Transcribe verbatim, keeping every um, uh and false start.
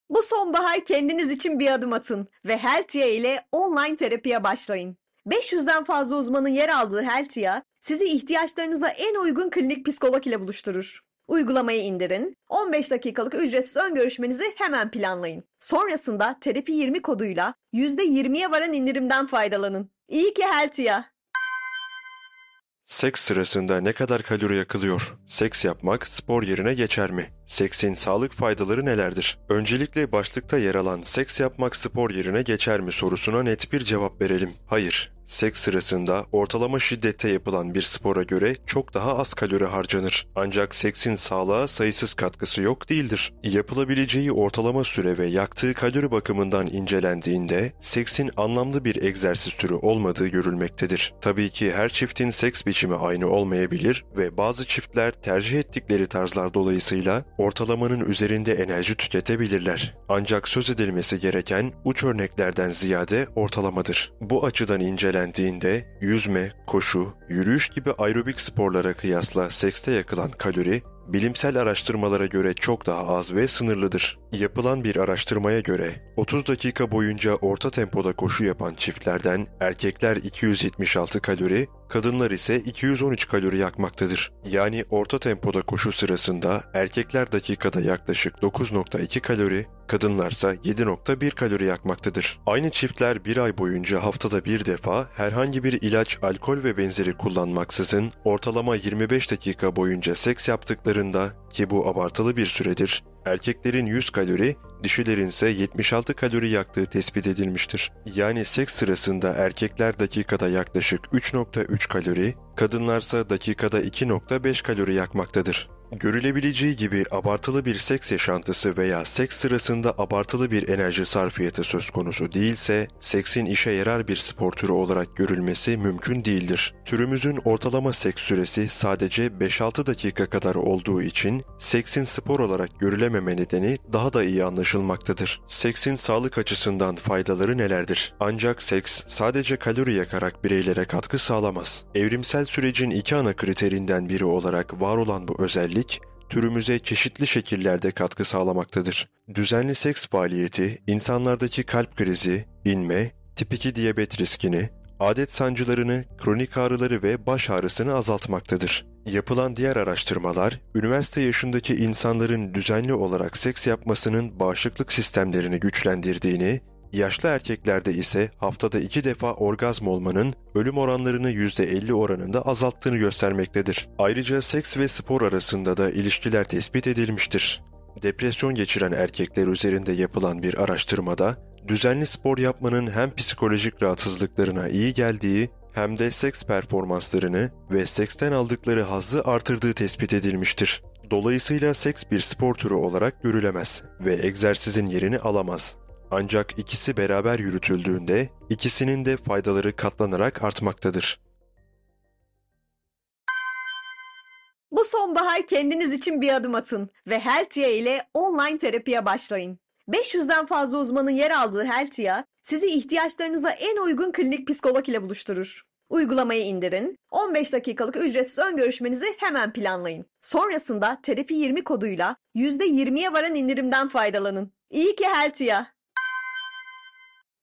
Bu sonbahar kendiniz için bir adım atın ve Heltia ile online terapiye başlayın. beş yüzden fazla uzmanın yer aldığı Heltia, sizi ihtiyaçlarınıza en uygun klinik psikolog ile buluşturur. Uygulamayı indirin, on beş dakikalık ücretsiz ön görüşmenizi hemen planlayın. Sonrasında terapi yirmi koduyla yüzde yirmiye varan indirimden faydalanın. İyi ki Heltia. Seks sırasında ne kadar kalori yakılıyor? Seks yapmak spor yerine geçer mi? Seksin sağlık faydaları nelerdir? Öncelikle başlıkta yer alan seks yapmak spor yerine geçer mi sorusuna net bir cevap verelim. Hayır. Seks sırasında ortalama şiddette yapılan bir spora göre çok daha az kalori harcanır. Ancak seksin sağlığa sayısız katkısı yok değildir. Yapılabileceği ortalama süre ve yaktığı kalori bakımından incelendiğinde seksin anlamlı bir egzersiz türü olmadığı görülmektedir. Tabii ki her çiftin seks biçimi aynı olmayabilir ve bazı çiftler tercih ettikleri tarzlar dolayısıyla ortalamanın üzerinde enerji tüketebilirler. Ancak söz edilmesi gereken uç örneklerden ziyade ortalamadır. Bu açıdan incelendiğinde Dendiğinde yüzme, koşu, yürüyüş gibi aerobik sporlara kıyasla sekste yakılan kalori, bilimsel araştırmalara göre çok daha az ve sınırlıdır. Yapılan bir araştırmaya göre otuz dakika boyunca orta tempoda koşu yapan çiftlerden erkekler iki yüz yetmiş altı kalori, kadınlar ise iki yüz on üç kalori yakmaktadır. Yani orta tempoda koşu sırasında erkekler dakikada yaklaşık dokuz nokta iki kalori, kadınlarsa yedi nokta bir kalori yakmaktadır. Aynı çiftler bir ay boyunca haftada bir defa herhangi bir ilaç, alkol ve benzeri kullanmaksızın ortalama yirmi beş dakika boyunca seks yaptıklarında, ki bu abartılı bir süredir, erkeklerin yüz kalori, dişilerin ise yetmiş altı kalori yaktığı tespit edilmiştir. Yani seks sırasında erkekler dakikada yaklaşık üç nokta üç kalori, kadınlarsa dakikada iki nokta beş kalori yakmaktadır. Görülebileceği gibi abartılı bir seks yaşantısı veya seks sırasında abartılı bir enerji sarfiyatı söz konusu değilse, seksin işe yarar bir spor türü olarak görülmesi mümkün değildir. Türümüzün ortalama seks süresi sadece beş altı dakika kadar olduğu için, seksin spor olarak görülememe nedeni daha da iyi anlaşılmaktadır. Seksin sağlık açısından faydaları nelerdir? Ancak seks sadece kalori yakarak bireylere katkı sağlamaz. Evrimsel sürecin iki ana kriterinden biri olarak var olan bu özellik, türümüze çeşitli şekillerde katkı sağlamaktadır. Düzenli seks faaliyeti, insanlardaki kalp krizi, inme, tip iki diyabet riskini, adet sancılarını, kronik ağrıları ve baş ağrısını azaltmaktadır. Yapılan diğer araştırmalar, üniversite yaşındaki insanların düzenli olarak seks yapmasının bağışıklık sistemlerini güçlendirdiğini, yaşlı erkeklerde ise haftada iki defa orgazm olmanın ölüm oranlarını yüzde elli oranında azalttığını göstermektedir. Ayrıca seks ve spor arasında da ilişkiler tespit edilmiştir. Depresyon geçiren erkekler üzerinde yapılan bir araştırmada, düzenli spor yapmanın hem psikolojik rahatsızlıklarına iyi geldiği hem de seks performanslarını ve seksten aldıkları hazzı artırdığı tespit edilmiştir. Dolayısıyla seks bir spor türü olarak görülemez ve egzersizin yerini alamaz. Ancak ikisi beraber yürütüldüğünde ikisinin de faydaları katlanarak artmaktadır. Bu sonbahar kendiniz için bir adım atın ve Heltia ile online terapiye başlayın. beş yüzden fazla uzmanın yer aldığı Heltia, sizi ihtiyaçlarınıza en uygun klinik psikolog ile buluşturur. Uygulamayı indirin, on beş dakikalık ücretsiz ön görüşmenizi hemen planlayın. Sonrasında terapi yirmi koduyla yüzde yirmiye varan indirimden faydalanın. İyi ki Heltia.